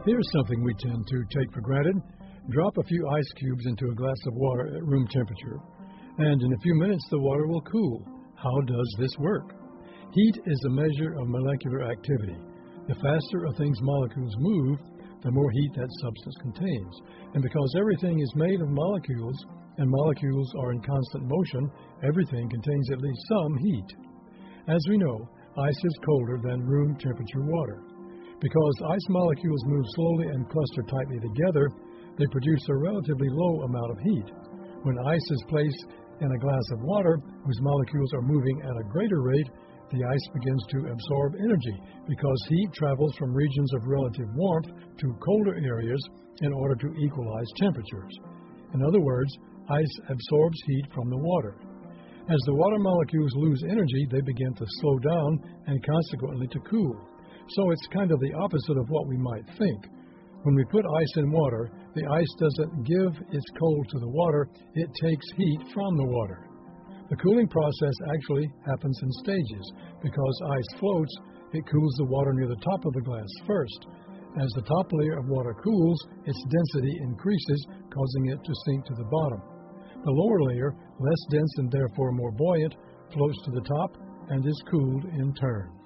Here's something we tend to take for granted. Drop a few ice cubes into a glass of water at room temperature, and in a few minutes the water will cool. How does this work? Heat is a measure of molecular activity. The faster a thing's molecules move, the more heat that substance contains. And because everything is made of molecules, and molecules are in constant motion, everything contains at least some heat. As we know, ice is colder than room temperature water. Because ice molecules move slowly and cluster tightly together, they produce a relatively low amount of heat. When ice is placed in a glass of water whose molecules are moving at a greater rate, the ice begins to absorb energy because heat travels from regions of relative warmth to colder areas in order to equalize temperatures. In other words, ice absorbs heat from the water. As the water molecules lose energy, they begin to slow down and consequently to cool. So it's kind of the opposite of what we might think. When we put ice in water, the ice doesn't give its cold to the water, it takes heat from the water. The cooling process actually happens in stages. Because ice floats, it cools the water near the top of the glass first. As the top layer of water cools, its density increases, causing it to sink to the bottom. The lower layer, less dense and therefore more buoyant, floats to the top and is cooled in turn.